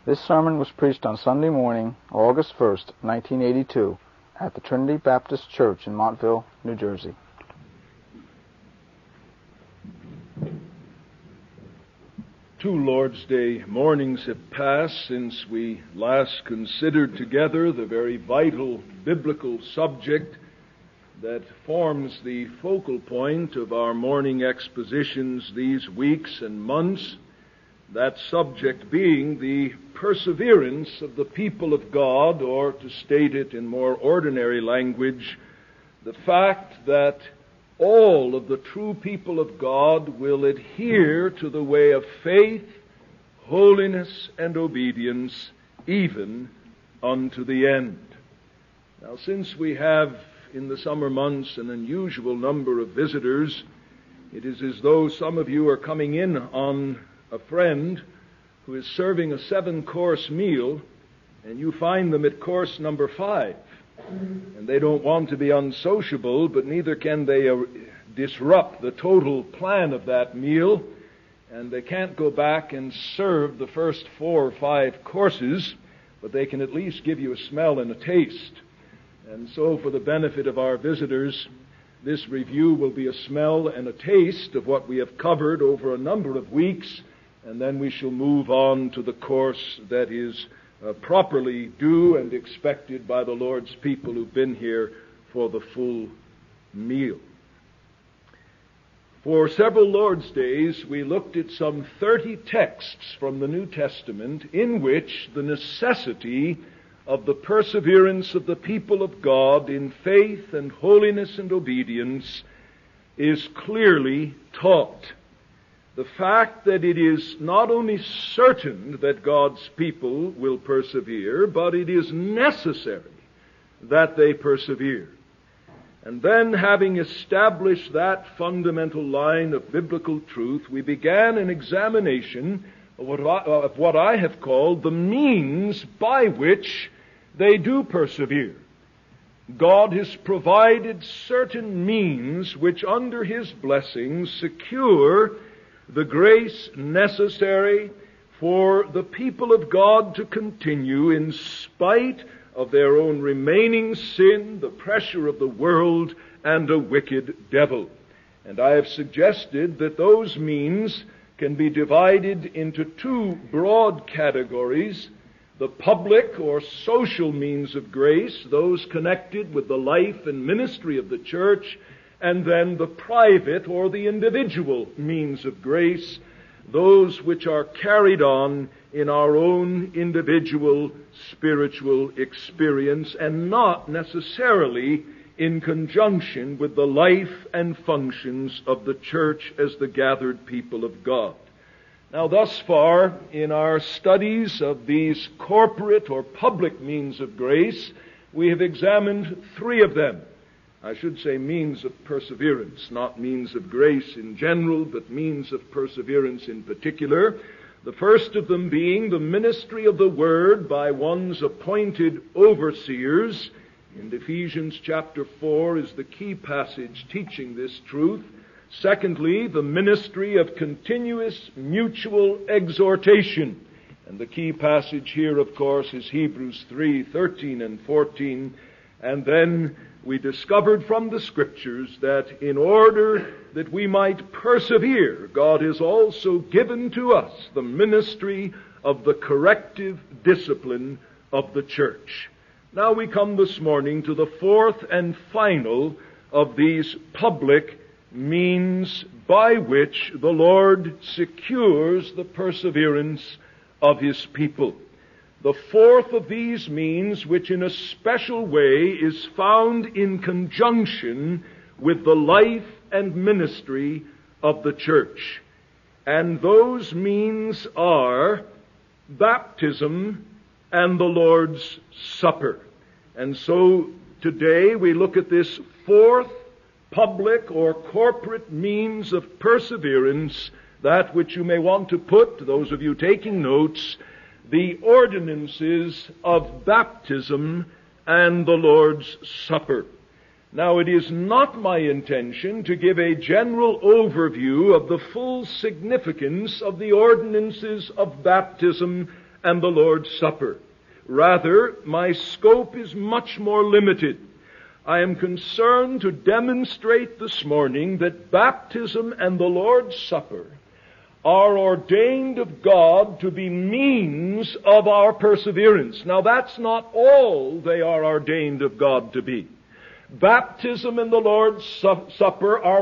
This sermon was preached on Sunday morning, August 1st, 1982, at the Trinity Baptist Church in Montville, New Jersey. Two Lord's Day mornings have passed since we last considered together the very vital biblical subject that forms the focal point of our morning expositions these weeks and months, that subject being the perseverance of the people of God, or to state it in more ordinary language, the fact that all of the true people of God will adhere to the way of faith, holiness, and obedience, even unto the end. Now, since we have in the summer months an unusual number of visitors, it is as though some of you are coming in on a friend who is serving a 7-course meal, and you find them at course number 5. And they don't want to be unsociable, but neither can they disrupt the total plan of that meal, and they can't go back and serve the first 4 or 5 courses, but they can at least give you a smell and a taste. And so, for the benefit of our visitors, this review will be a smell and a taste of what we have covered over a number of weeks, and then we shall move on to the course that is properly due and expected by the Lord's people who've been here for the full meal. For several Lord's Days, we looked at some 30 texts from the New Testament in which the necessity of the perseverance of the people of God in faith and holiness and obedience is clearly taught. The fact that it is not only certain that God's people will persevere, but it is necessary that they persevere. And then, having established that fundamental line of biblical truth, we began an examination of what I have called the means by which they do persevere. God has provided certain means which, under His blessings, secure the grace necessary for the people of God to continue in spite of their own remaining sin, the pressure of the world, and a wicked devil. And I have suggested that those means can be divided into 2 broad categories: the public or social means of grace, those connected with the life and ministry of the church, and then the private or the individual means of grace, those which are carried on in our own individual spiritual experience and not necessarily in conjunction with the life and functions of the church as the gathered people of God. Now, thus far, in our studies of these corporate or public means of grace, we have examined 3 of them. I should say means of perseverance, not means of grace in general, but means of perseverance in particular. The first of them being the ministry of the Word by one's appointed overseers. And Ephesians chapter 4 is the key passage teaching this truth. Secondly, the ministry of continuous mutual exhortation. And the key passage here, of course, is Hebrews 3:13 and 14. And then we discovered from the Scriptures that in order that we might persevere, God has also given to us the ministry of the corrective discipline of the church. Now we come this morning to the 4th and final of these public means by which the Lord secures the perseverance of His people. The 4th of these means, which in a special way is found in conjunction with the life and ministry of the church. And those means are baptism and the Lord's Supper. And so today we look at this 4th public or corporate means of perseverance, that which you may want to put, those of you taking notes, the ordinances of baptism and the Lord's Supper. Now, it is not my intention to give a general overview of the full significance of the ordinances of baptism and the Lord's Supper. Rather, my scope is much more limited. I am concerned to demonstrate this morning that baptism and the Lord's Supper are ordained of God to be means of our perseverance. Now, that's not all they are ordained of God to be. Baptism and the Lord's Supper are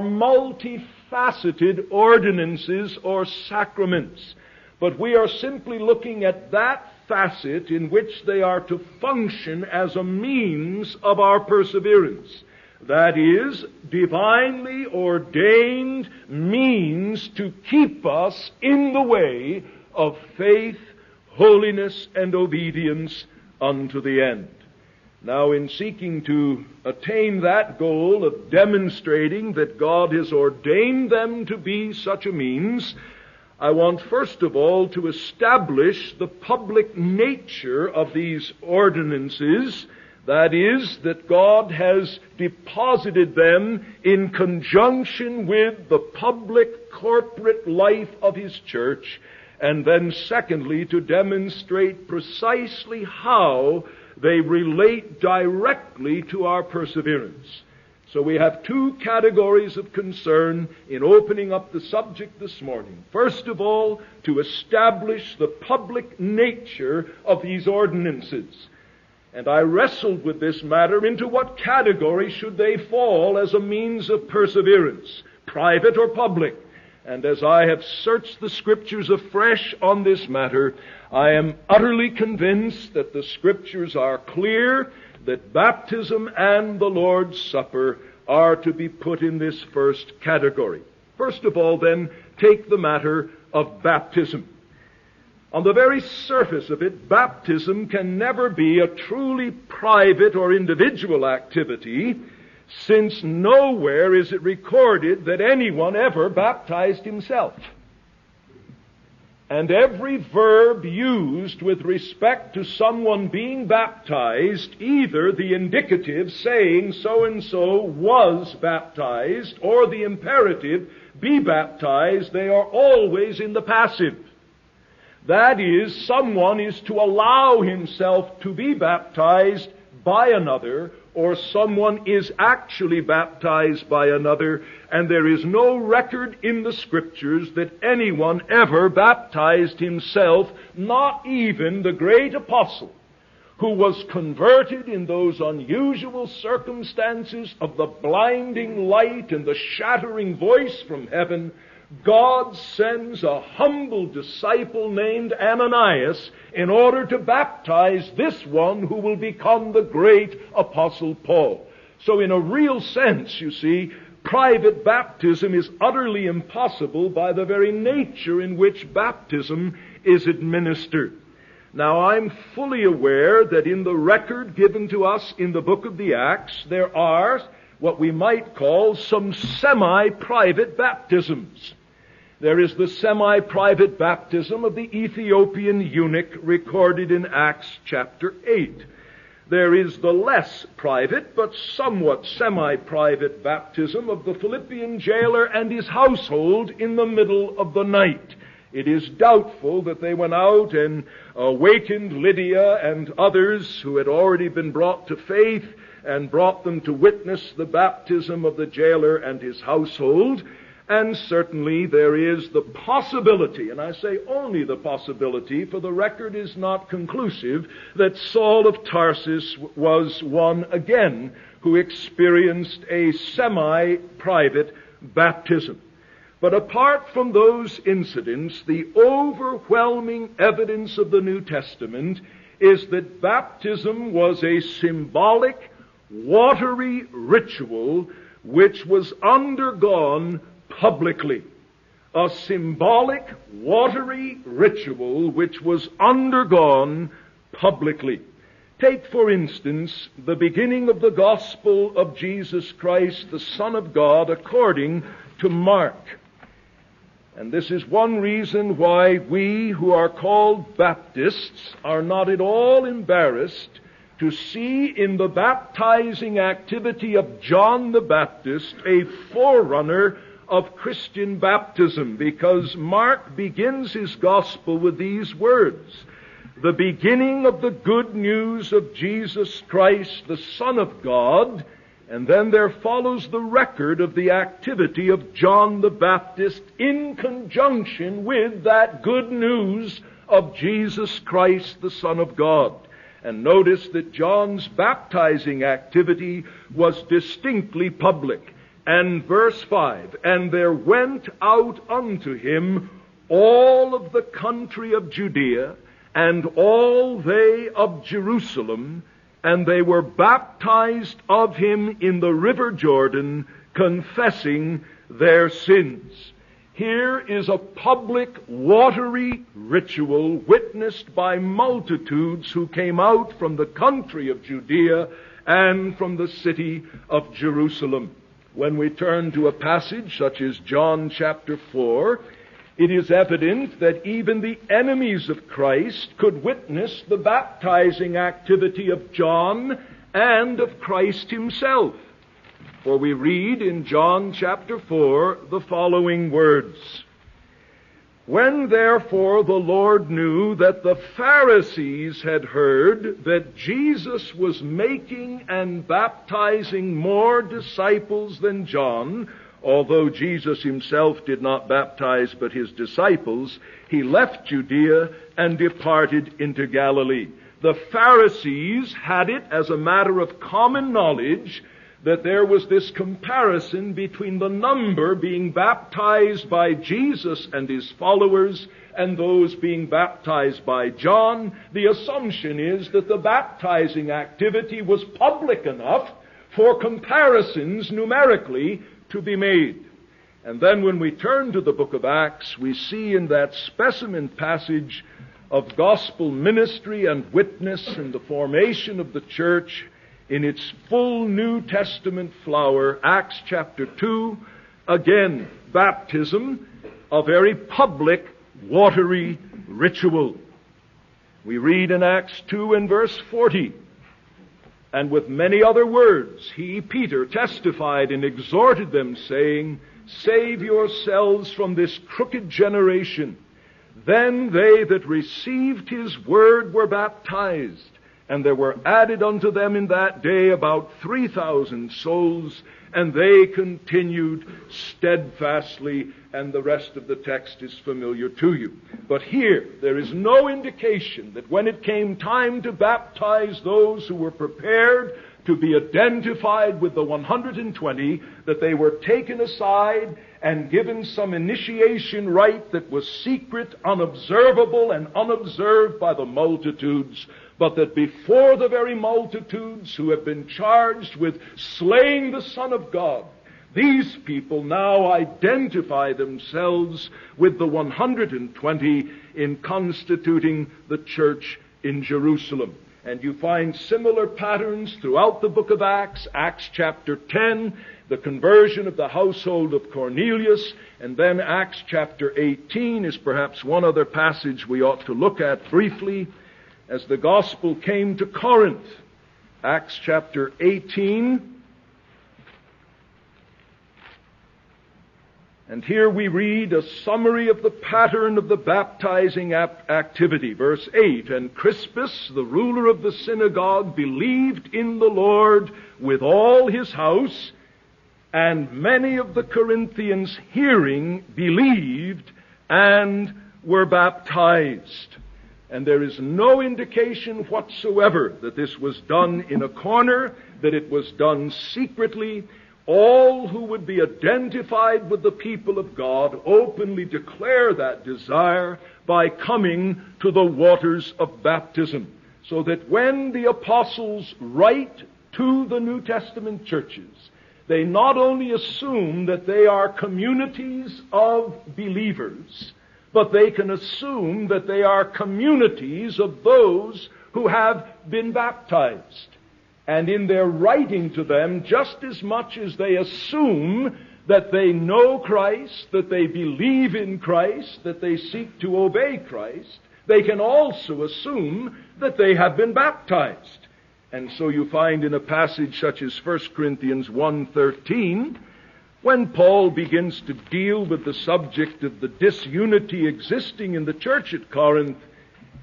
multifaceted ordinances or sacraments. But we are simply looking at that facet in which they are to function as a means of our perseverance. That is, divinely ordained means to keep us in the way of faith, holiness, and obedience unto the end. Now, in seeking to attain that goal of demonstrating that God has ordained them to be such a means, I want first of all to establish the public nature of these ordinances. That is, that God has deposited them in conjunction with the public corporate life of His church. And then secondly, to demonstrate precisely how they relate directly to our perseverance. So we have two categories of concern in opening up the subject this morning. First of all, to establish the public nature of these ordinances. And I wrestled with this matter into what category should they fall as a means of perseverance, private or public. And as I have searched the Scriptures afresh on this matter, I am utterly convinced that the Scriptures are clear that baptism and the Lord's Supper are to be put in this first category. First of all, then, take the matter of baptism. On the very surface of it, baptism can never be a truly private or individual activity, since nowhere is it recorded that anyone ever baptized himself. And every verb used with respect to someone being baptized, either the indicative saying so-and-so was baptized, or the imperative be baptized, they are always in the passive. That is, someone is to allow himself to be baptized by another, or someone is actually baptized by another, and there is no record in the Scriptures that anyone ever baptized himself, not even the great apostle, who was converted in those unusual circumstances of the blinding light and the shattering voice from heaven. God sends a humble disciple named Ananias in order to baptize this one who will become the great Apostle Paul. So in a real sense, you see, private baptism is utterly impossible by the very nature in which baptism is administered. Now, I'm fully aware that in the record given to us in the book of the Acts, there are what we might call some semi-private baptisms. There is the semi-private baptism of the Ethiopian eunuch recorded in Acts chapter 8. There is the less private but somewhat semi-private baptism of the Philippian jailer and his household in the middle of the night. It is doubtful that they went out and awakened Lydia and others who had already been brought to faith and brought them to witness the baptism of the jailer and his household. And certainly there is the possibility, and I say only the possibility, for the record is not conclusive, that Saul of Tarsus was one again who experienced a semi-private baptism. But apart from those incidents, the overwhelming evidence of the New Testament is that baptism was a symbolic, watery ritual which was undergone publicly. A symbolic, watery ritual which was undergone publicly. Take, for instance, the beginning of the gospel of Jesus Christ, the Son of God, according to Mark. And this is one reason why we who are called Baptists are not at all embarrassed to see in the baptizing activity of John the Baptist a forerunner of Christian baptism, because Mark begins his gospel with these words. the beginning of the good news of Jesus Christ, the Son of God, and then there follows the record of the activity of John the Baptist in conjunction with that good news of Jesus Christ, the Son of God. And notice that John's baptizing activity was distinctly public. And verse 5, "And there went out unto him all of the country of Judea, and all they of Jerusalem, and they were baptized of him in the river Jordan, confessing their sins." Here is a public, watery ritual witnessed by multitudes who came out from the country of Judea and from the city of Jerusalem. When we turn to a passage such as John chapter 4, it is evident that even the enemies of Christ could witness the baptizing activity of John and of Christ himself. For we read in John chapter 4 the following words: "When therefore the Lord knew that the Pharisees had heard that Jesus was making and baptizing more disciples than John, although Jesus himself did not baptize but his disciples, he left Judea and departed into Galilee." The Pharisees had it as a matter of common knowledge that there was this comparison between the number being baptized by Jesus and his followers and those being baptized by John. The assumption is that the baptizing activity was public enough for comparisons numerically to be made. And then when we turn to the book of Acts, we see in that specimen passage of gospel ministry and witness and the formation of the church in its full New Testament flower, Acts chapter 2, again, baptism, a very public, watery ritual. We read in Acts 2 and verse 40, "And with many other words, he, Peter, testified and exhorted them, saying, Save yourselves from this crooked generation. Then they that received his word were baptized. And there were added unto them in that day about 3,000 souls, and they continued steadfastly," and the rest of the text is familiar to you. But here, there is no indication that when it came time to baptize those who were prepared to be identified with the 120, that they were taken aside and given some initiation rite that was secret, unobservable, and unobserved by the multitudes, but that before the very multitudes who have been charged with slaying the Son of God, these people now identify themselves with the 120 in constituting the church in Jerusalem. And you find similar patterns throughout the book of Acts. Acts chapter 10, the conversion of the household of Cornelius. And then Acts chapter 18 is perhaps one other passage we ought to look at briefly. As the gospel came to Corinth, Acts chapter 18. And here we read a summary of the pattern of the baptizing activity. Verse 8, "And Crispus, the ruler of the synagogue, believed in the Lord with all his house, and many of the Corinthians hearing believed and were baptized." And there is no indication whatsoever that this was done in a corner, that it was done secretly. All who would be identified with the people of God openly declare that desire by coming to the waters of baptism. So that when the apostles write to the New Testament churches, they not only assume that they are communities of believers, but they can assume that they are communities of those who have been baptized. And in their writing to them, just as much as they assume that they know Christ, that they believe in Christ, that they seek to obey Christ, they can also assume that they have been baptized. And so you find in a passage such as 1 Corinthians 1:13, when Paul begins to deal with the subject of the disunity existing in the church at Corinth,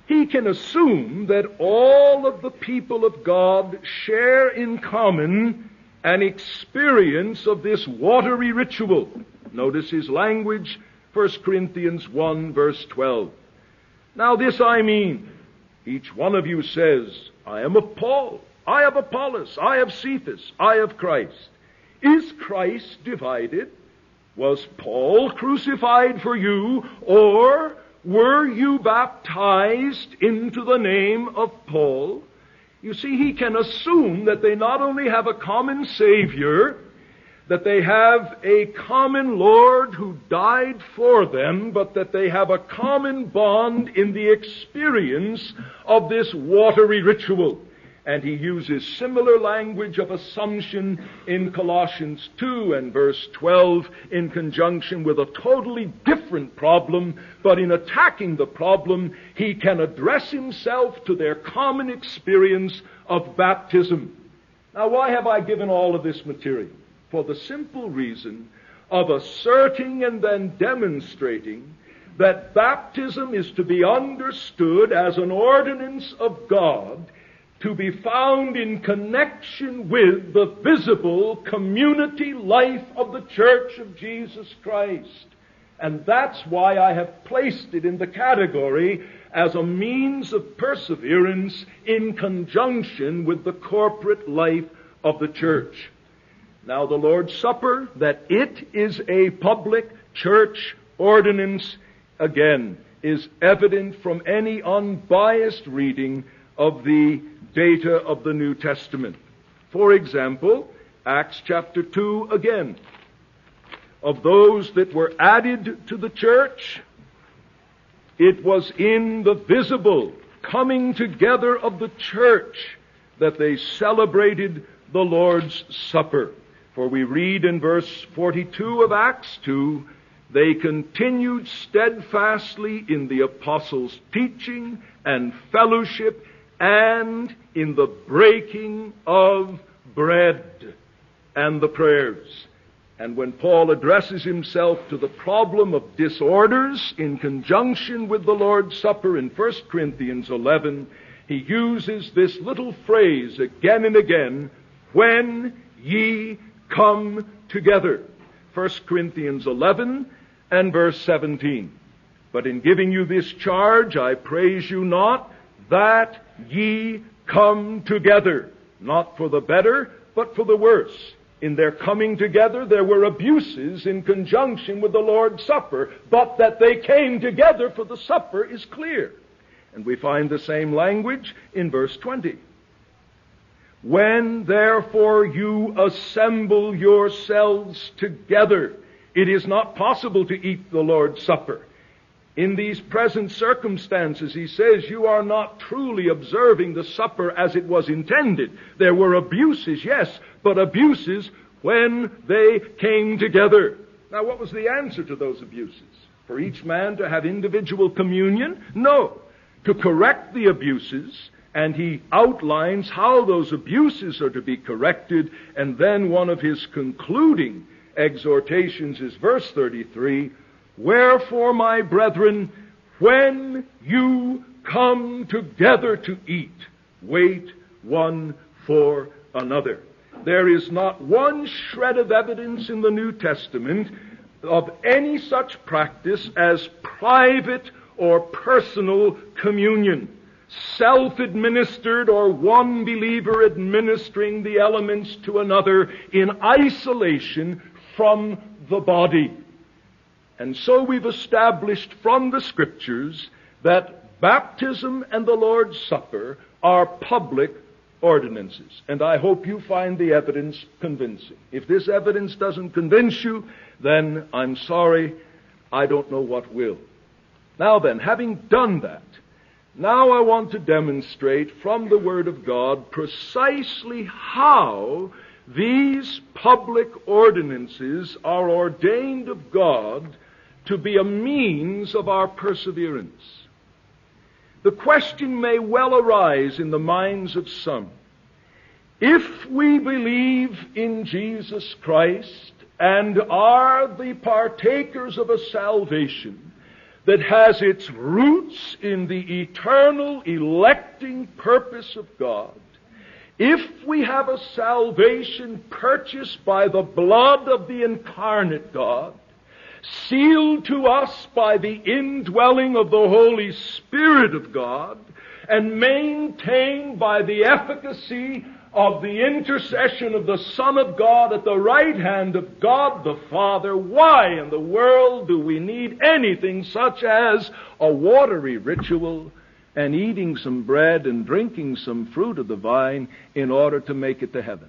he can assume that all of the people of God share in common an experience of this watery ritual. Notice his language, 1 Corinthians 1, verse 12. Now this I mean, each one of you says, I am of Paul, I have Apollos, I have Cephas, I have Christ. Is Christ divided? Was Paul crucified for you, or were you baptized into the name of Paul? You see, he can assume that they not only have a common Savior, that they have a common Lord who died for them, but that they have a common bond in the experience of this watery ritual. And he uses similar language of assumption in Colossians 2 and verse 12 in conjunction with a totally different problem, but in attacking the problem, he can address himself to their common experience of baptism. Now, why have I given all of this material? For the simple reason of asserting and then demonstrating that baptism is to be understood as an ordinance of God, to be found in connection with the visible community life of the Church of Jesus Christ. And that's why I have placed it in the category as a means of perseverance in conjunction with the corporate life of the church. Now the Lord's Supper, that it is a public church ordinance, again, is evident from any unbiased reading of the data of the New Testament. For example, Acts chapter 2 again. Of those that were added to the church, it was in the visible coming together of the church that they celebrated the Lord's Supper. For we read in verse 42 of Acts 2, they continued steadfastly in the apostles' teaching and fellowship and in the breaking of bread and the prayers. And when Paul addresses himself to the problem of disorders in conjunction with the Lord's Supper in 1 Corinthians 11, he uses this little phrase again and again, when ye come together. 1 Corinthians 11 and verse 17. But in giving you this charge, I praise you not that ye come together, not for the better, but for the worse. In their coming together, there were abuses in conjunction with the Lord's Supper, but that they came together for the supper is clear. And we find the same language in verse 20. When therefore you assemble yourselves together, it is not possible to eat the Lord's Supper. In these present circumstances, he says, you are not truly observing the supper as it was intended. There were abuses, yes, but abuses when they came together. Now, what was the answer to those abuses? For each man to have individual communion? No. To correct the abuses, and he outlines how those abuses are to be corrected, and then one of his concluding exhortations is verse 33, wherefore, my brethren, when you come together to eat, wait one for another. There is not one shred of evidence in the New Testament of any such practice as private or personal communion, self-administered or one believer administering the elements to another in isolation from the body. And so we've established from the Scriptures that baptism and the Lord's Supper are public ordinances. And I hope you find the evidence convincing. If this evidence doesn't convince you, then I'm sorry, I don't know what will. Now then, having done that, now I want to demonstrate from the Word of God precisely how these public ordinances are ordained of God to be a means of our perseverance. The question may well arise in the minds of some. If we believe in Jesus Christ and are the partakers of a salvation that has its roots in the eternal electing purpose of God, if we have a salvation purchased by the blood of the incarnate God, sealed to us by the indwelling of the Holy Spirit of God, and maintained by the efficacy of the intercession of the Son of God at the right hand of God the Father, why in the world do we need anything such as a watery ritual and eating some bread and drinking some fruit of the vine in order to make it to heaven?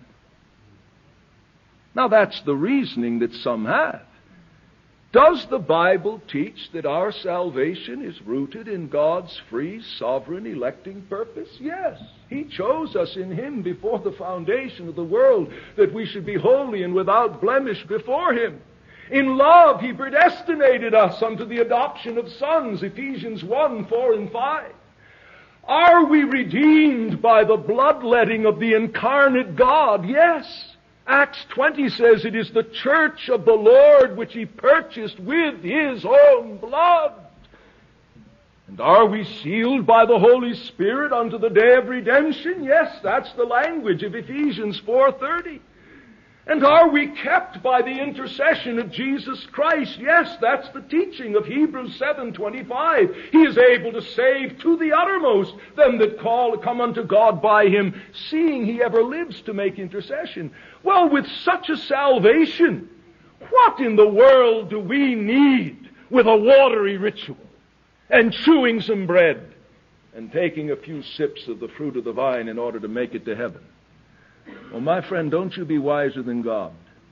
Now that's the reasoning that some have. Does the Bible teach that our salvation is rooted in God's free, sovereign, electing purpose? Yes. He chose us in Him before the foundation of the world, that we should be holy and without blemish before Him. In love, He predestinated us unto the adoption of sons, Ephesians 1, 4 and 5. Are we redeemed by the bloodletting of the incarnate God? Yes. Acts 20 says it is the church of the Lord which He purchased with His own blood. And are we sealed by the Holy Spirit unto the day of redemption? Yes, that's the language of Ephesians 4:30. And are we kept by the intercession of Jesus Christ? Yes, that's the teaching of Hebrews 7:25. He is able to save to the uttermost them that come unto God by Him, seeing He ever lives to make intercession. Well, with such a salvation, what in the world do we need with a watery ritual and chewing some bread and taking a few sips of the fruit of the vine in order to make it to heaven? Well, my friend, don't you be wiser than God.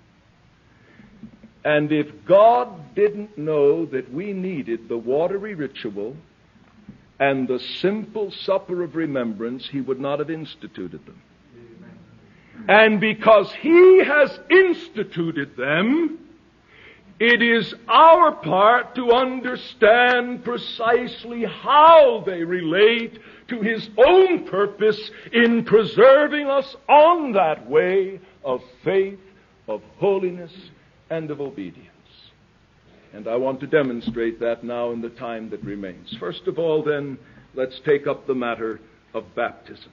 And if God didn't know that we needed the watery ritual and the simple supper of remembrance, He would not have instituted them. And because He has instituted them, it is our part to understand precisely how they relate to His own purpose in preserving us on that way of faith, of holiness, and of obedience. And I want to demonstrate that now in the time that remains. First of all, then, let's take up the matter of baptism.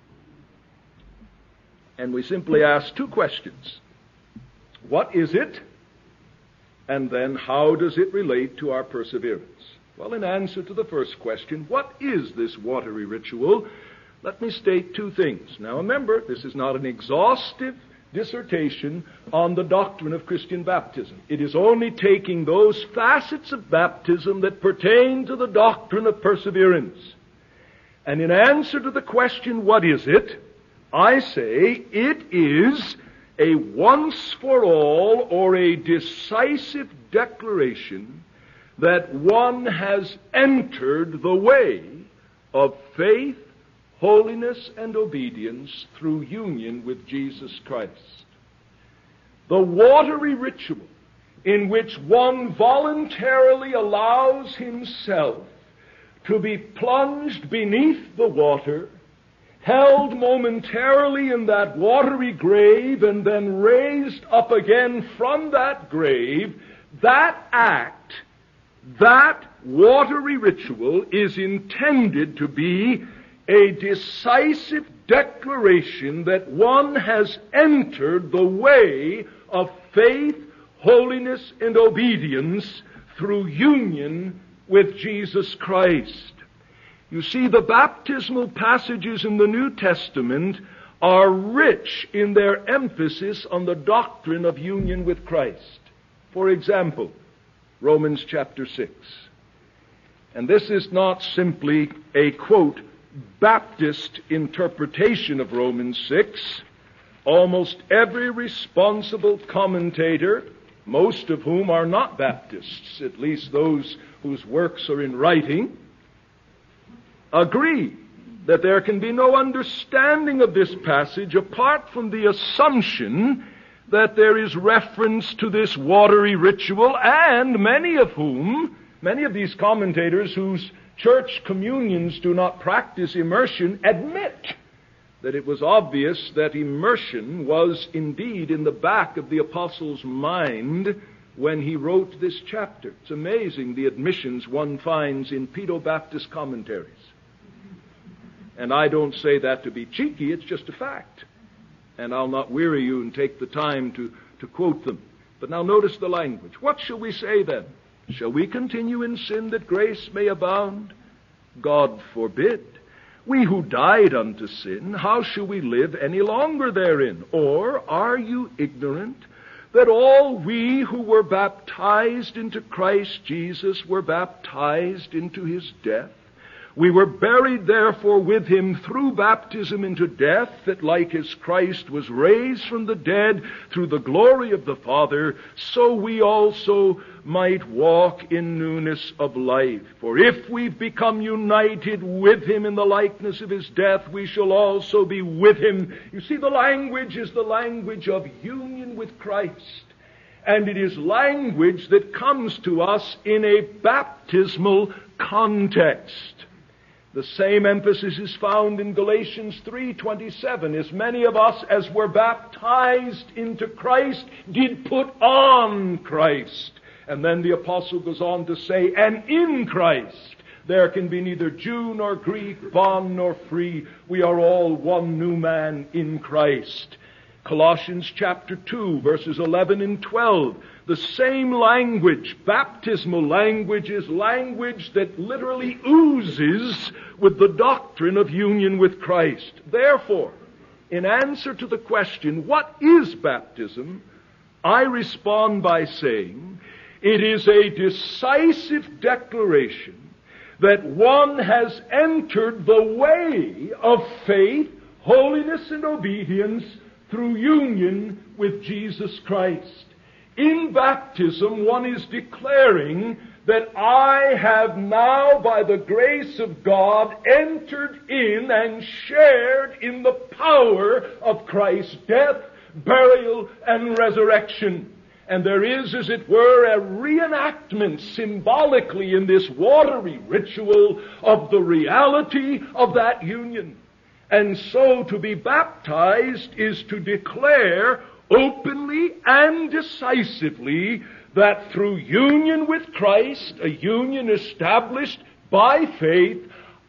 And we simply ask two questions. What is it? And then, how does it relate to our perseverance? Well, in answer to the first question, what is this watery ritual? Let me state two things. Now remember, this is not an exhaustive dissertation on the doctrine of Christian baptism. It is only taking those facets of baptism that pertain to the doctrine of perseverance. And in answer to the question, what is it? I say it is a once-for-all or a decisive declaration that one has entered the way of faith, holiness, and obedience through union with Jesus Christ. The watery ritual in which one voluntarily allows himself to be plunged beneath the water, held momentarily in that watery grave, and then raised up again from that grave, that act, that watery ritual is intended to be a decisive declaration that one has entered the way of faith, holiness, and obedience through union with Jesus Christ. You see, the baptismal passages in the New Testament are rich in their emphasis on the doctrine of union with Christ. For example, Romans chapter 6. And this is not simply a, quote, Baptist interpretation of Romans 6. Almost every responsible commentator, most of whom are not Baptists, at least those whose works are in writing, agree that there can be no understanding of this passage apart from the assumption that there is reference to this watery ritual, and many of these commentators whose church communions do not practice immersion admit that it was obvious that immersion was indeed in the back of the apostles' mind when he wrote this chapter. It's amazing the admissions one finds in Pedo-Baptist commentaries. And I don't say that to be cheeky, it's just a fact. And I'll not weary you and take the time to quote them. But now notice the language. What shall we say then? Shall we continue in sin that grace may abound? God forbid. We who died unto sin, how shall we live any longer therein? Or are you ignorant that all we who were baptized into Christ Jesus were baptized into his death? We were buried therefore with him through baptism into death, that like as Christ was raised from the dead through the glory of the Father, so we also might walk in newness of life. For if we've become united with him in the likeness of his death, we shall also be with him. You see, the language is the language of union with Christ. And it is language that comes to us in a baptismal context. The same emphasis is found in Galatians 3:27. As many of us as were baptized into Christ did put on Christ. And then the apostle goes on to say, and in Christ there can be neither Jew nor Greek, bond nor free. We are all one new man in Christ. Colossians chapter 2, verses 11 and 12. The same language, baptismal language, is language that literally oozes with the doctrine of union with Christ. Therefore, in answer to the question, what is baptism? I respond by saying, it is a decisive declaration that one has entered the way of faith, holiness, and obedience through union with Jesus Christ. In baptism, one is declaring that I have now, by the grace of God, entered in and shared in the power of Christ's death, burial, and resurrection. And there is, as it were, a reenactment symbolically in this watery ritual of the reality of that union. And so to be baptized is to declare openly and decisively that through union with Christ, a union established by faith,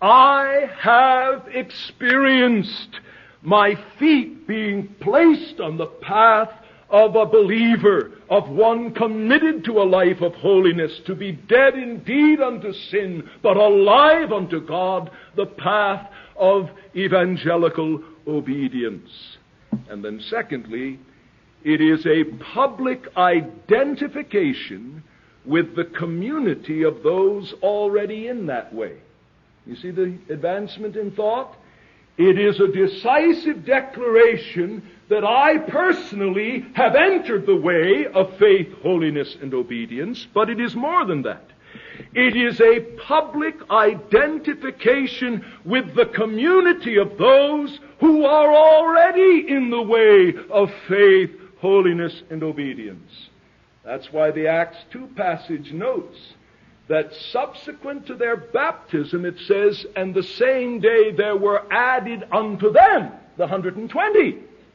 I have experienced my feet being placed on the path of a believer, of one committed to a life of holiness, to be dead indeed unto sin, but alive unto God, the path of evangelical obedience. And then secondly, it is a public identification with the community of those already in that way. You see the advancement in thought? It is a decisive declaration that I personally have entered the way of faith, holiness, and obedience, but it is more than that. It is a public identification with the community of those who are already in the way of faith, holiness, and obedience. That's why the Acts 2 passage notes that subsequent to their baptism, it says, and the same day there were added unto them the 120.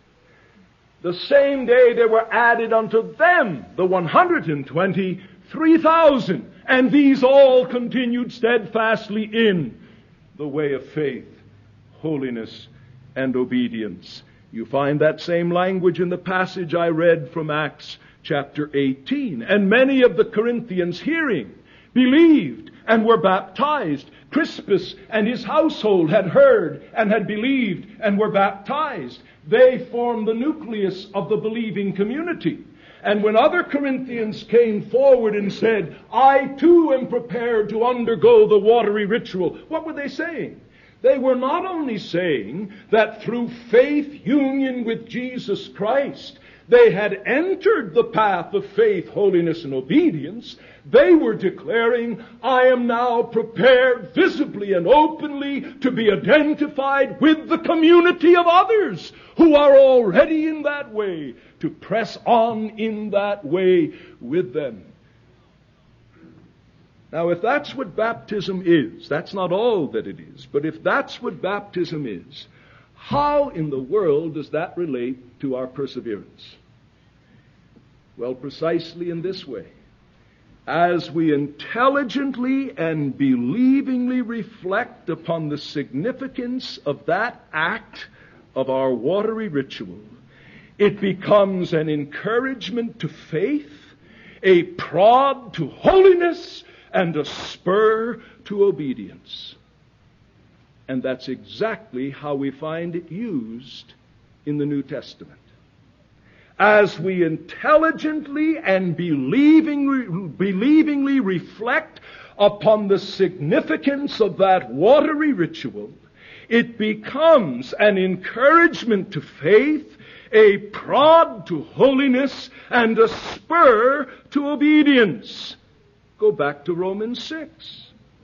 The same day there were added unto them the 120, 3,000. And these all continued steadfastly in the way of faith, holiness, and obedience. You find that same language in the passage I read from Acts chapter 18. And many of the Corinthians, hearing, believed and were baptized. Crispus and his household had heard and had believed and were baptized. They formed the nucleus of the believing community. And when other Corinthians came forward and said, I too am prepared to undergo the watery ritual, what were they saying? They were not only saying that through faith union with Jesus Christ, they had entered the path of faith, holiness, and obedience. They were declaring, I am now prepared visibly and openly to be identified with the community of others who are already in that way, to press on in that way with them. Now, if that's what baptism is, that's not all that it is, but if that's what baptism is, how in the world does that relate to our perseverance? Well, precisely in this way. As we intelligently and believingly reflect upon the significance of that act of our watery ritual, it becomes an encouragement to faith, a prod to holiness, and a spur to obedience. And that's exactly how we find it used in the New Testament. As we intelligently and believingly reflect upon the significance of that watery ritual, it becomes an encouragement to faith, a prod to holiness, and a spur to obedience. Go back to Romans 6.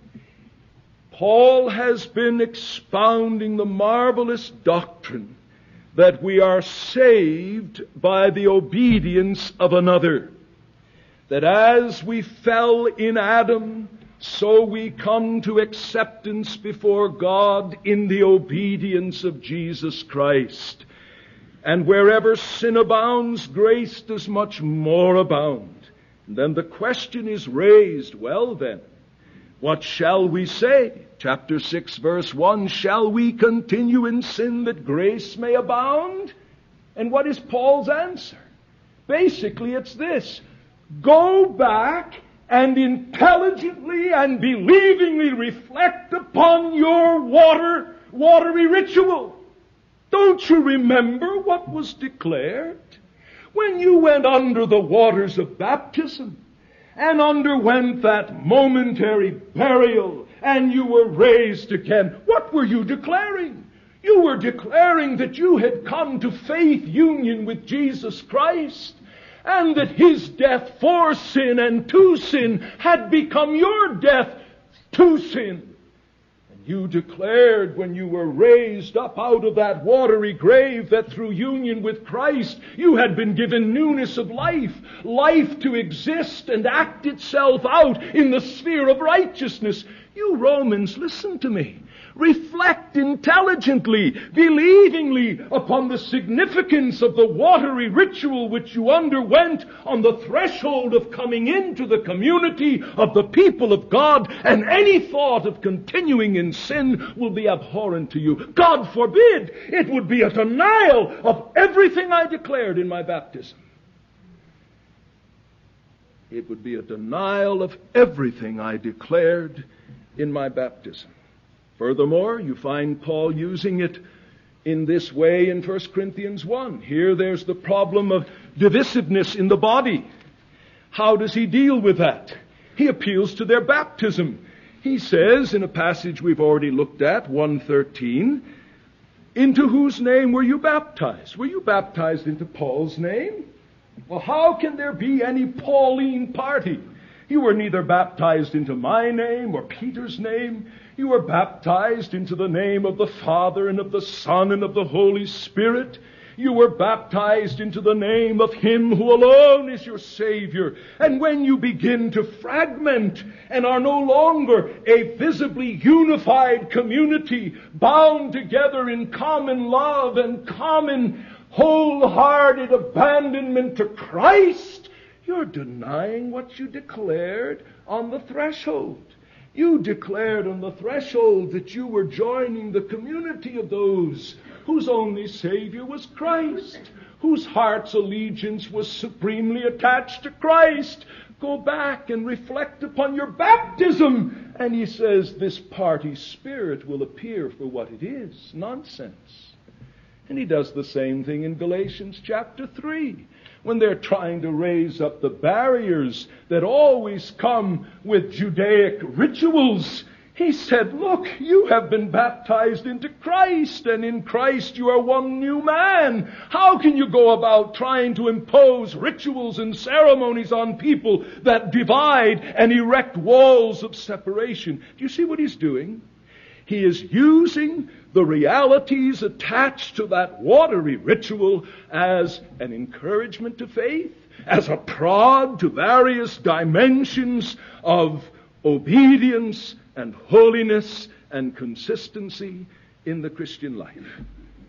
Paul has been expounding the marvelous doctrine that we are saved by the obedience of another. That as we fell in Adam, so we come to acceptance before God in the obedience of Jesus Christ. And wherever sin abounds, grace does much more abound. And then the question is raised, well then, what shall we say? Chapter 6, verse 1, shall we continue in sin that grace may abound? And what is Paul's answer? Basically, it's this. Go back and intelligently and believingly reflect upon your watery ritual. Don't you remember what was declared? When you went under the waters of baptism, and underwent that momentary burial, and you were raised again, what were you declaring? You were declaring that you had come to faith union with Jesus Christ, and that His death for sin and to sin had become your death to sin. You declared when you were raised up out of that watery grave that through union with Christ you had been given newness of life, life to exist and act itself out in the sphere of righteousness. You Romans, listen to me. Reflect intelligently, believingly upon the significance of the watery ritual which you underwent on the threshold of coming into the community of the people of God, and any thought of continuing in sin will be abhorrent to you. God forbid! It would be a denial of everything I declared in my baptism. It would be a denial of everything I declared in my baptism. Furthermore, you find Paul using it in this way in 1 Corinthians 1. Here there's the problem of divisiveness in the body. How does he deal with that? He appeals to their baptism. He says in a passage we've already looked at, 1:13, into whose name were you baptized? Were you baptized into Paul's name? Well, how can there be any Pauline party? You were neither baptized into my name or Peter's name. You were baptized into the name of the Father and of the Son and of the Holy Spirit. You were baptized into the name of Him who alone is your Savior. And when you begin to fragment and are no longer a visibly unified community, bound together in common love and common wholehearted abandonment to Christ, you're denying what you declared on the threshold. You declared on the threshold that you were joining the community of those whose only Savior was Christ, whose heart's allegiance was supremely attached to Christ. Go back and reflect upon your baptism. And he says this party spirit will appear for what it is. Nonsense. And he does the same thing in Galatians chapter 3. When they're trying to raise up the barriers that always come with Judaic rituals, he said, look, you have been baptized into Christ, and in Christ you are one new man. How can you go about trying to impose rituals and ceremonies on people that divide and erect walls of separation? Do you see what he's doing? He is using the realities attached to that watery ritual as an encouragement to faith, as a prod to various dimensions of obedience and holiness and consistency in the Christian life.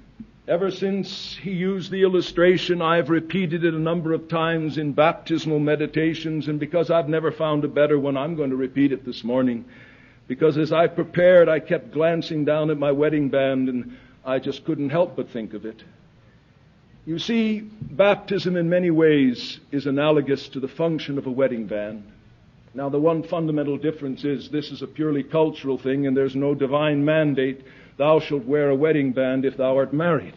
Ever since he used the illustration, I've repeated it a number of times in baptismal meditations, and because I've never found a better one, I'm going to repeat it this morning. Because as I prepared, I kept glancing down at my wedding band, and I just couldn't help but think of it. You see, baptism in many ways is analogous to the function of a wedding band. Now, the one fundamental difference is this is a purely cultural thing, and there's no divine mandate, thou shalt wear a wedding band if thou art married.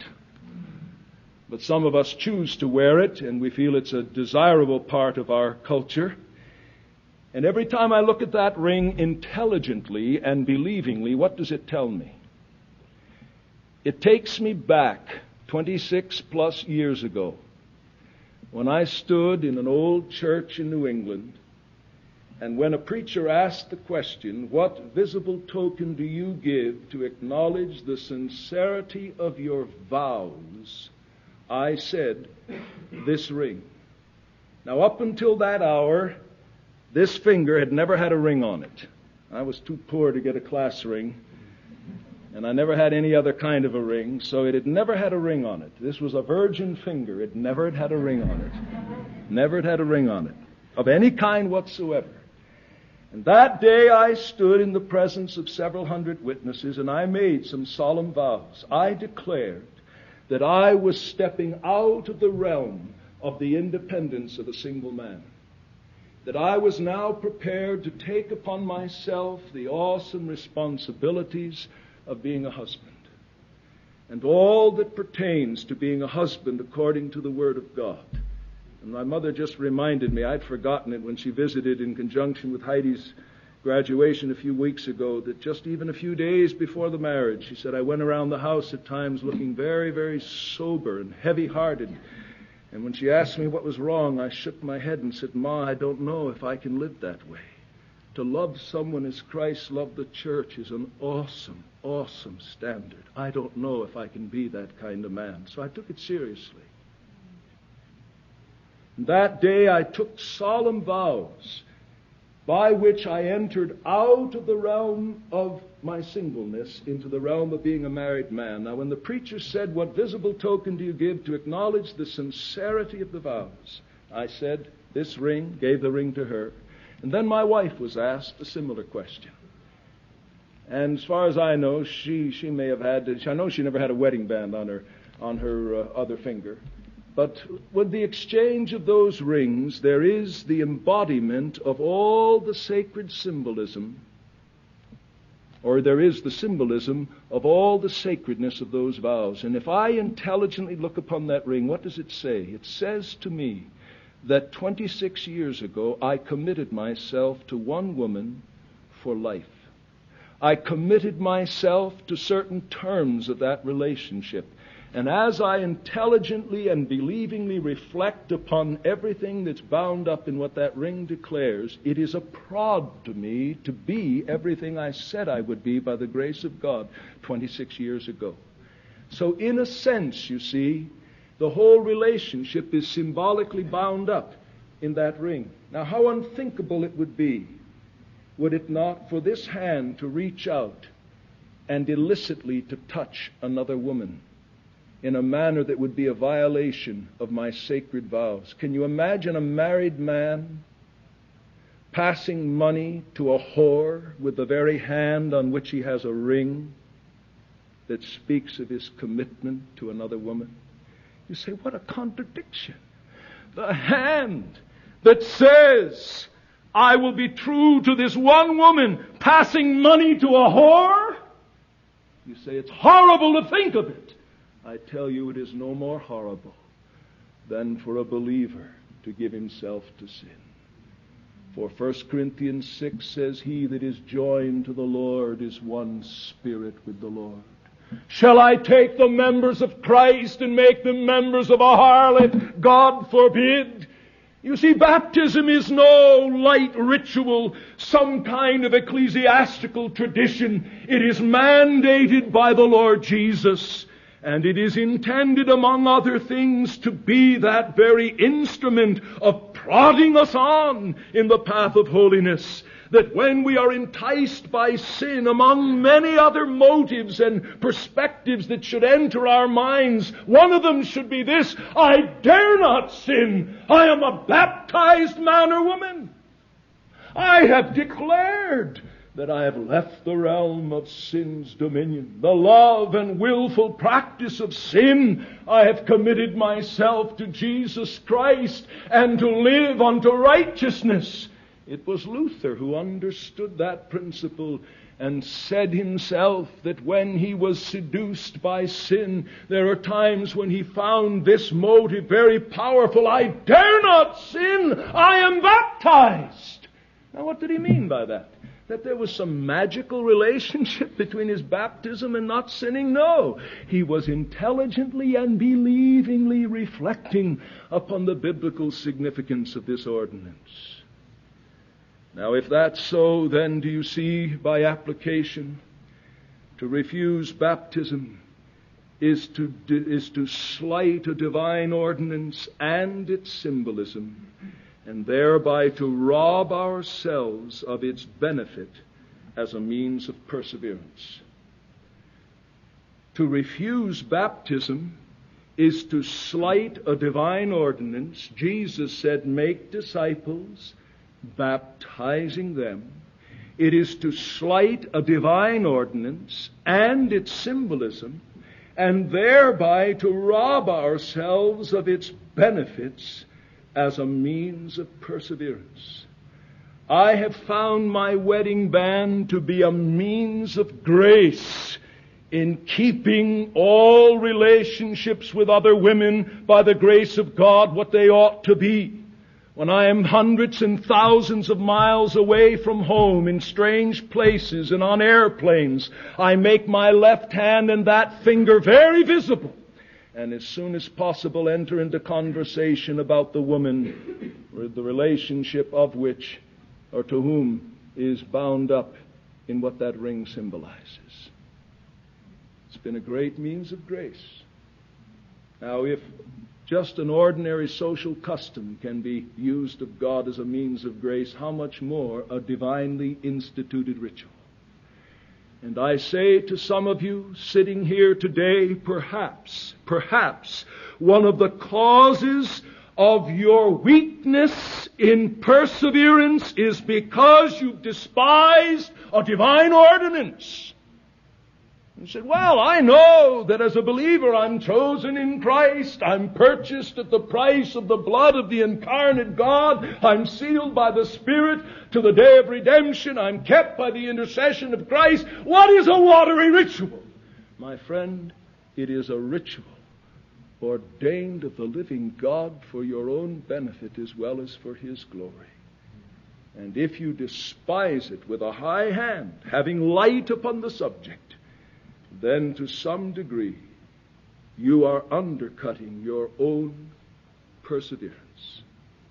But some of us choose to wear it, and we feel it's a desirable part of our culture. And every time I look at that ring intelligently and believingly, what does it tell me? It takes me back 26 plus years ago when I stood in an old church in New England, and when a preacher asked the question, what visible token do you give to acknowledge the sincerity of your vows? I said, this ring. Now, up until that hour, this finger had never had a ring on it. I was too poor to get a class ring, and I never had any other kind of a ring, so it had never had a ring on it. This was a virgin finger. It never had a ring on it. Never had a ring on it, of any kind whatsoever. And that day I stood in the presence of several hundred witnesses, and I made some solemn vows. I declared that I was stepping out of the realm of the independence of a single man. That I was now prepared to take upon myself the awesome responsibilities of being a husband, and all that pertains to being a husband according to the Word of God. And my mother just reminded me, I'd forgotten it when she visited in conjunction with Heidi's graduation a few weeks ago, that just even a few days before the marriage, she said, I went around the house at times looking very, very sober and heavy-hearted. And when she asked me what was wrong, I shook my head and said, Ma, I don't know if I can live that way. To love someone as Christ loved the church is an awesome, awesome standard. I don't know if I can be that kind of man. So I took it seriously. That day I took solemn vows by which I entered out of the realm of my singleness into the realm of being a married man. Now, when the preacher said, what visible token do you give to acknowledge the sincerity of the vows? I said, this ring, gave the ring to her. And then my wife was asked a similar question. And as far as I know, she may have had, I know she never had a wedding band on her other finger. But with the exchange of those rings, there is the embodiment of all the sacred symbolism, or there is the symbolism of all the sacredness of those vows. And if I intelligently look upon that ring, what does it say? It says to me that 26 years ago I committed myself to one woman for life. I committed myself to certain terms of that relationship. And as I intelligently and believingly reflect upon everything that's bound up in what that ring declares, it is a prod to me to be everything I said I would be by the grace of God 26 years ago. So in a sense, you see, the whole relationship is symbolically bound up in that ring. Now, how unthinkable it would be, would it not, for this hand to reach out and illicitly to touch another woman in a manner that would be a violation of my sacred vows? Can you imagine a married man passing money to a whore with the very hand on which he has a ring that speaks of his commitment to another woman? You say, what a contradiction. The hand that says, I will be true to this one woman, passing money to a whore? You say, it's horrible to think of it. I tell you, it is no more horrible than for a believer to give himself to sin. For 1 Corinthians 6 says, he that is joined to the Lord is one spirit with the Lord. Shall I take the members of Christ and make them members of a harlot? God forbid. You see, baptism is no light ritual, some kind of ecclesiastical tradition. It is mandated by the Lord Jesus. And it is intended, among other things, to be that very instrument of prodding us on in the path of holiness. that when we are enticed by sin, among many other motives and perspectives that should enter our minds, one of them should be this: I dare not sin. I am a baptized man or woman. I have declared that I have left the realm of sin's dominion. The love and willful practice of sin, I have committed myself to Jesus Christ, and to live unto righteousness. It was Luther who understood that principle and said himself that when he was seduced by sin, there are times when he found this motive very powerful: I dare not sin, I am baptized. Now, what did he mean by that? That there was some magical relationship between his baptism and not sinning? No. He was intelligently and believingly reflecting upon the biblical significance of this ordinance. Now, if that's so, then do you see, by application, to refuse baptism is to slight a divine ordinance and its symbolism, and thereby to rob ourselves of its benefit as a means of perseverance. To refuse baptism is to slight a divine ordinance. Jesus said, make disciples, baptizing them. It is to slight a divine ordinance and its symbolism, and thereby to rob ourselves of its benefits as a means of perseverance. I have found my wedding band to be a means of grace in keeping all relationships with other women, by the grace of God, what they ought to be. When I am hundreds and thousands of miles away from home, in strange places and on airplanes, I make my left hand and that finger very visible, and as soon as possible enter into conversation about the woman, or the relationship of which, or to whom, is bound up in what that ring symbolizes. It's been a great means of grace. Now, if just an ordinary social custom can be used of God as a means of grace, how much more a divinely instituted ritual? And I say to some of you sitting here today, perhaps one of the causes of your weakness in perseverance is because you've despised a divine ordinance. And said, well, I know that as a believer I'm chosen in Christ. I'm purchased at the price of the blood of the incarnate God. I'm sealed by the Spirit to the day of redemption. I'm kept by the intercession of Christ. What is a watery ritual? My friend, it is a ritual ordained of the living God for your own benefit as well as for His glory. And if you despise it with a high hand, having light upon the subject, then to some degree you are undercutting your own perseverance.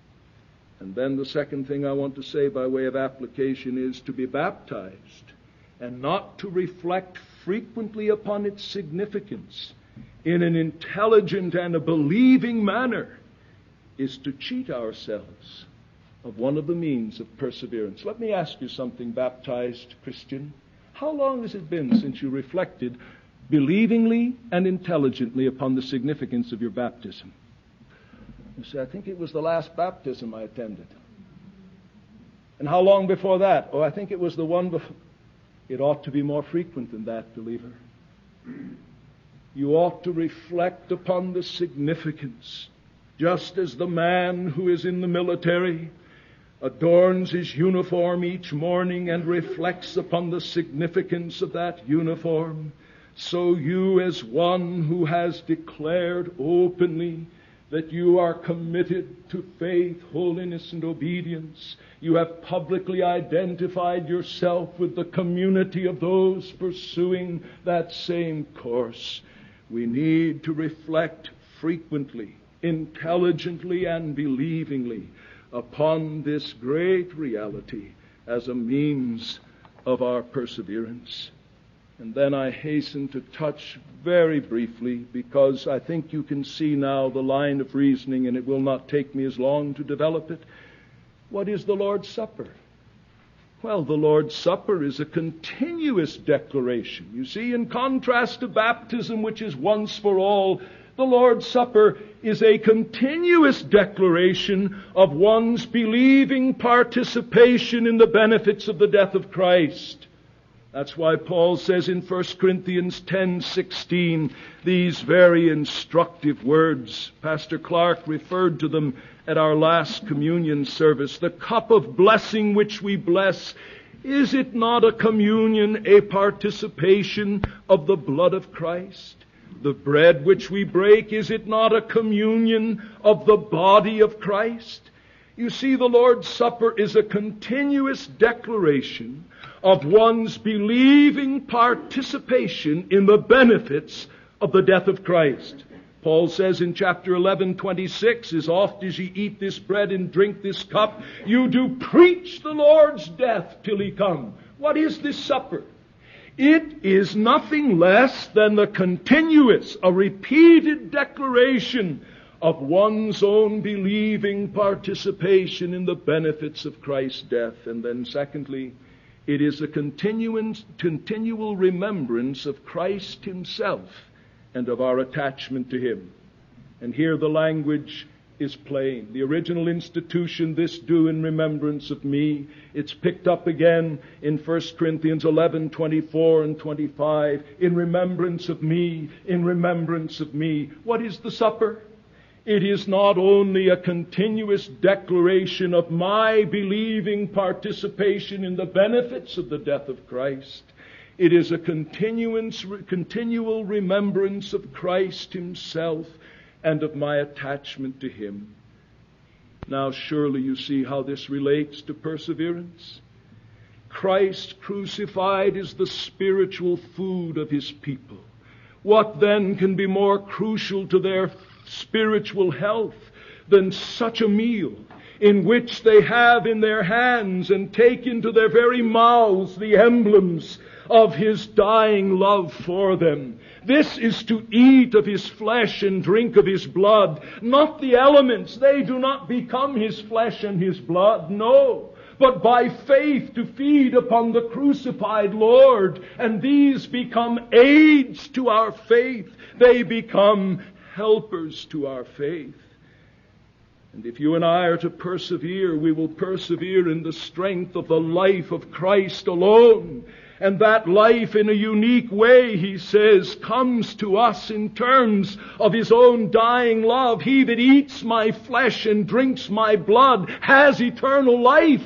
And then the second thing I want to say by way of application is to be baptized and not to reflect frequently upon its significance in an intelligent and a believing manner is to cheat ourselves of one of the means of perseverance. Let me ask you something, baptized Christian. How long has it been since you reflected believingly and intelligently upon the significance of your baptism? You say, I think it was the last baptism I attended. And how long before that? Oh, I think it was the one before. It ought to be more frequent than that, believer. You ought to reflect upon the significance, just as the man who is in the military adorns his uniform each morning and reflects upon the significance of that uniform, so you, as one who has declared openly that you are committed to faith, holiness, and obedience, you have publicly identified yourself with the community of those pursuing that same course. We need to reflect frequently, intelligently, and believingly upon this great reality as a means of our perseverance. And then I hasten to touch very briefly, because I think you can see now the line of reasoning, and it will not take me as long to develop it. What is the Lord's Supper? Well, the Lord's Supper is a continuous declaration. You see, in contrast to baptism, which is once for all, the Lord's Supper is a continuous declaration of one's believing participation in the benefits of the death of Christ. That's why Paul says in 1 Corinthians 10:16 these very instructive words. Pastor Clark referred to them at our last communion service. The cup of blessing which we bless, is it not a communion, a participation of the blood of Christ? The bread which we break, is it not a communion of the body of Christ? You see, the Lord's Supper is a continuous declaration of one's believing participation in the benefits of the death of Christ. Paul says in chapter 11:26, as oft as ye eat this bread and drink this cup, you do preach the Lord's death till he come. What is this supper? It is nothing less than the continuous, a repeated declaration of one's own believing participation in the benefits of Christ's death. And then secondly, it is a continual remembrance of Christ himself and of our attachment to him. And here the language is plain. The original institution, this do in remembrance of me. It's picked up again in 1 Corinthians 11:24 and 25. In remembrance of me, in remembrance of me. What is the supper? It is not only a continuous declaration of my believing participation in the benefits of the death of Christ. It is a continual remembrance of Christ himself and of my attachment to him. Now surely you see how this relates to perseverance. Christ crucified is the spiritual food of his people. What then can be more crucial to their spiritual health than such a meal in which they have in their hands and take into their very mouths the emblems of his dying love for them? This is to eat of his flesh and drink of his blood, not the elements. They do not become his flesh and his blood, no. But by faith to feed upon the crucified Lord, and these become aids to our faith. They become helpers to our faith. And if you and I are to persevere, we will persevere in the strength of the life of Christ alone. And that life in a unique way, he says, comes to us in terms of his own dying love. He that eats my flesh and drinks my blood has eternal life.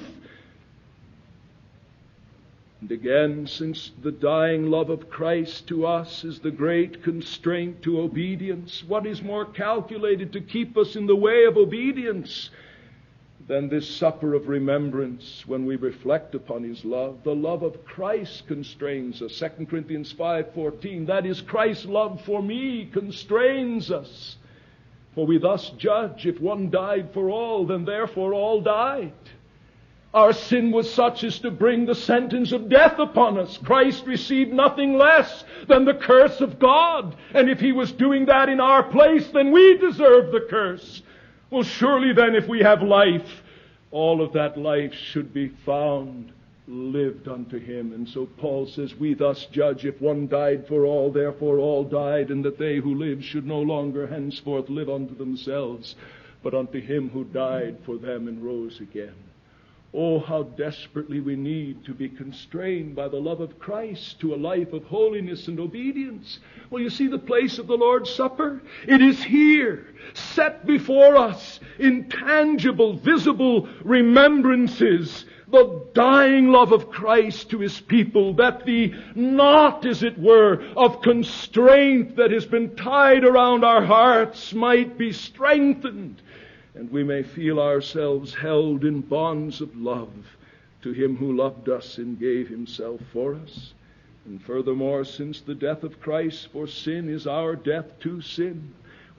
And again, since the dying love of Christ to us is the great constraint to obedience, what is more calculated to keep us in the way of obedience than this supper of remembrance when we reflect upon his love? The love of Christ constrains us. 2 Corinthians 5:14, that is, Christ's love for me constrains us. For we thus judge, if one died for all, then therefore all died. Our sin was such as to bring the sentence of death upon us. Christ received nothing less than the curse of God. And if he was doing that in our place, then we deserve the curse. Well, surely then if we have life, all of that life should be found lived unto him. And so Paul says, we thus judge, if one died for all, therefore all died, and that they who live should no longer henceforth live unto themselves, but unto him who died for them and rose again. Oh, how desperately we need to be constrained by the love of Christ to a life of holiness and obedience. Well, you see the place of the Lord's Supper? It is here, set before us in tangible, visible remembrances, the dying love of Christ to his people, that the knot, as it were, of constraint that has been tied around our hearts might be strengthened, and we may feel ourselves held in bonds of love to him who loved us and gave himself for us. And furthermore, since the death of Christ for sin is our death to sin,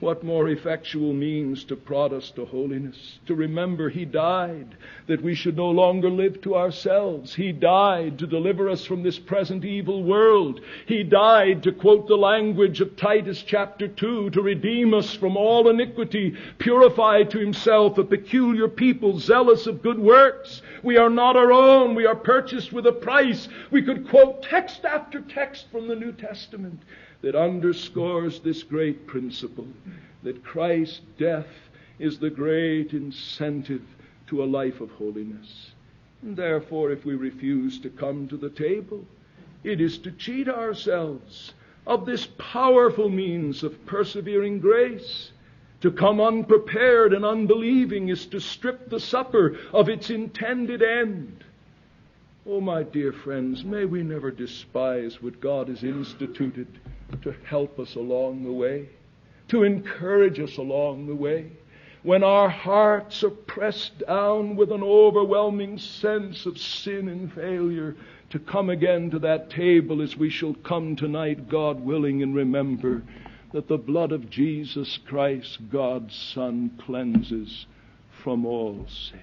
What more effectual means to prod us to holiness? To remember He died, that we should no longer live to ourselves. He died to deliver us from this present evil world. He died, to quote the language of Titus chapter 2, to redeem us from all iniquity, purify to Himself a peculiar people, zealous of good works. We are not our own. We are purchased with a price. We could quote text after text from the New Testament that underscores this great principle, that Christ's death is the great incentive to a life of holiness. And therefore, if we refuse to come to the table, it is to cheat ourselves of this powerful means of persevering grace. To come unprepared and unbelieving is to strip the supper of its intended end. Oh, my dear friends, may we never despise what God has instituted to help us along the way, to encourage us along the way. When our hearts are pressed down with an overwhelming sense of sin and failure, to come again to that table as we shall come tonight, God willing, and remember that the blood of Jesus Christ, God's Son, cleanses from all sin.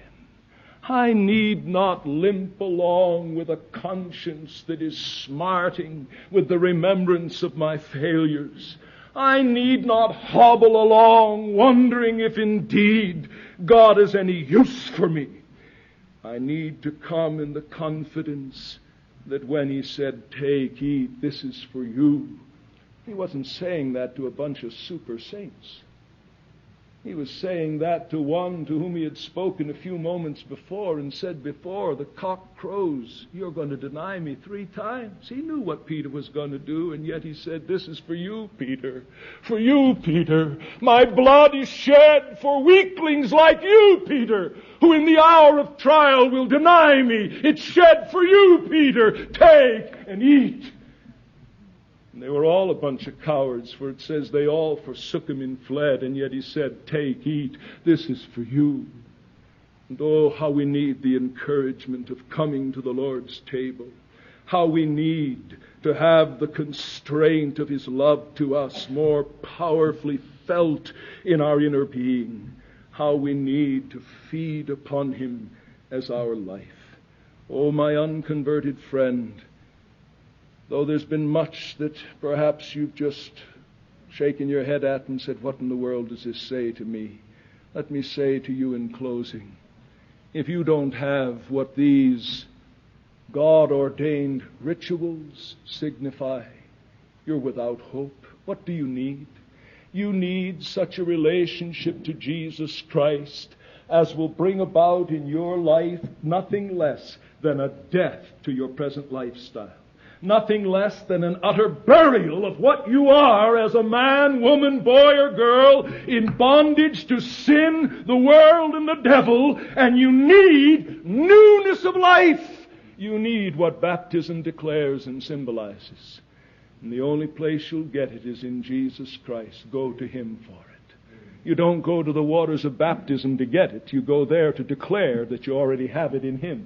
I need not limp along with a conscience that is smarting with the remembrance of my failures. I need not hobble along wondering if indeed God has any use for me. I need to come in the confidence that when He said, "Take, eat, this is for you," He wasn't saying that to a bunch of super saints. He was saying that to one to whom He had spoken a few moments before and said, "Before the cock crows, you're going to deny me 3 times. He knew what Peter was going to do, and yet He said, "This is for you, Peter. For you, Peter. My blood is shed for weaklings like you, Peter, who in the hour of trial will deny me. It's shed for you, Peter. Take and eat." And they were all a bunch of cowards, for it says they all forsook Him and fled, and yet He said, "Take, eat, this is for you." And oh, how we need the encouragement of coming to the Lord's table. How we need to have the constraint of His love to us more powerfully felt in our inner being. How we need to feed upon Him as our life. Oh, my unconverted friend, though there's been much that perhaps you've just shaken your head at and said, "What in the world does this say to me?" Let me say to you in closing, if you don't have what these God-ordained rituals signify, you're without hope. What do you need? You need such a relationship to Jesus Christ as will bring about in your life nothing less than a death to your present lifestyle. Nothing less than an utter burial of what you are as a man, woman, boy, or girl in bondage to sin, the world, and the devil. And you need newness of life. You need what baptism declares and symbolizes. And the only place you'll get it is in Jesus Christ. Go to Him for it. You don't go to the waters of baptism to get it. You go there to declare that you already have it in Him.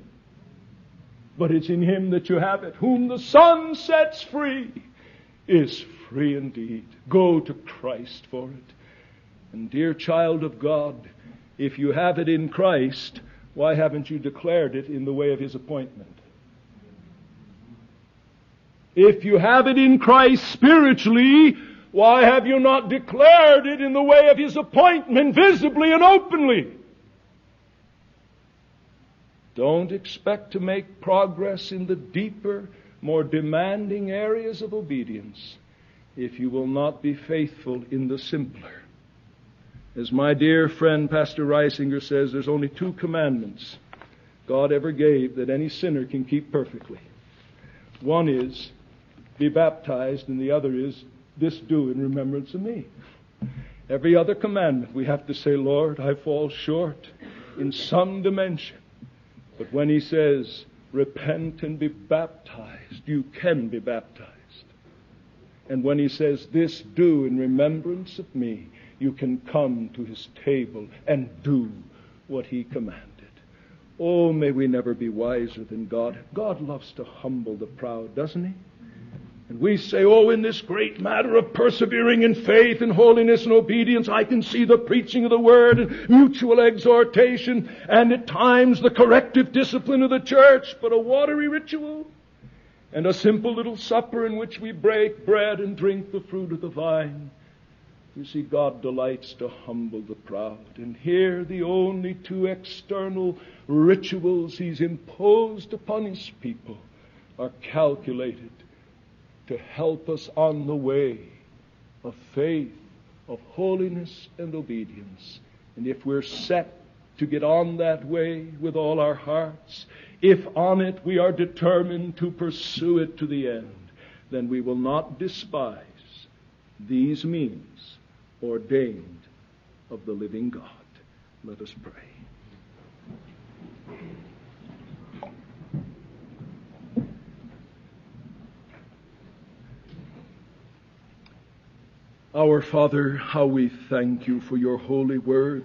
But it's in Him that you have it. Whom the Son sets free is free indeed. Go to Christ for it. And dear child of God, if you have it in Christ, why haven't you declared it in the way of His appointment? If you have it in Christ spiritually, why have you not declared it in the way of His appointment visibly and openly? Don't expect to make progress in the deeper, more demanding areas of obedience if you will not be faithful in the simpler. As my dear friend Pastor Reisinger says, there's only 2 commandments God ever gave that any sinner can keep perfectly. One is, be baptized, and the other is, this do in remembrance of me. Every other commandment we have to say, Lord, I fall short in some dimension. But when He says, repent and be baptized, you can be baptized. And when He says, this do in remembrance of me, you can come to His table and do what He commanded. Oh, may we never be wiser than God. God loves to humble the proud, doesn't He? And we say, oh, in this great matter of persevering in faith and holiness and obedience, I can see the preaching of the Word and mutual exhortation and at times the corrective discipline of the church, but a watery ritual and a simple little supper in which we break bread and drink the fruit of the vine. You see, God delights to humble the proud. And here the only two external rituals He's imposed upon His people are calculated to help us on the way of faith, of holiness and obedience. And if we're set to get on that way with all our hearts, if on it we are determined to pursue it to the end, then we will not despise these means ordained of the living God. Let us pray. Our Father, how we thank You for Your holy word.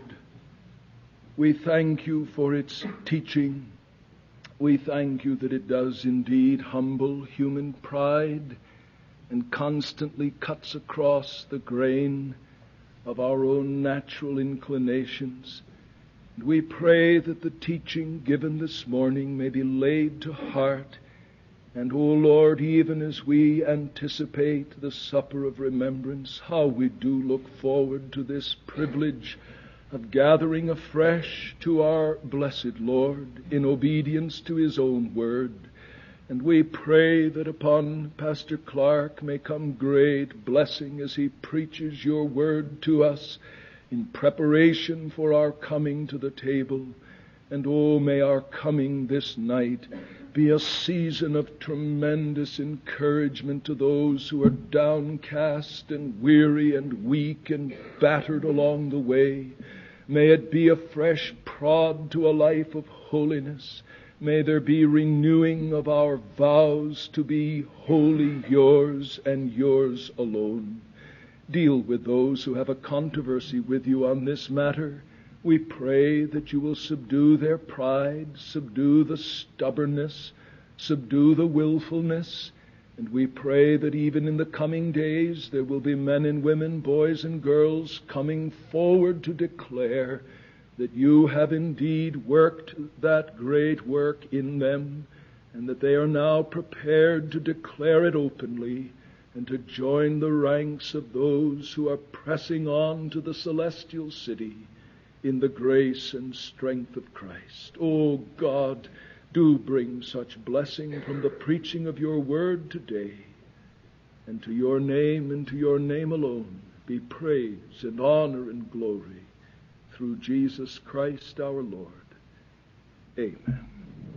We thank You for its teaching. We thank You that it does indeed humble human pride and constantly cuts across the grain of our own natural inclinations. And we pray that the teaching given this morning may be laid to heart. And, O Lord, even as we anticipate the supper of remembrance, how we do look forward to this privilege of gathering afresh to our blessed Lord in obedience to His own word. And we pray that upon Pastor Clark may come great blessing as he preaches Your word to us in preparation for our coming to the table. And may our coming this night be a season of tremendous encouragement to those who are downcast and weary and weak and battered along the way. May it be a fresh prod to a life of holiness. May there be renewing of our vows to be wholly Yours and Yours alone. Deal with those who have a controversy with You on this matter. We pray that You will subdue their pride, subdue the stubbornness, subdue the willfulness. And we pray that even in the coming days there will be men and women, boys and girls coming forward to declare that You have indeed worked that great work in them, and that they are now prepared to declare it openly and to join the ranks of those who are pressing on to the celestial city in the grace and strength of Christ. O God, do bring such blessing from the preaching of Your word today. And to Your name and to Your name alone be praise and honor and glory through Jesus Christ our Lord. Amen.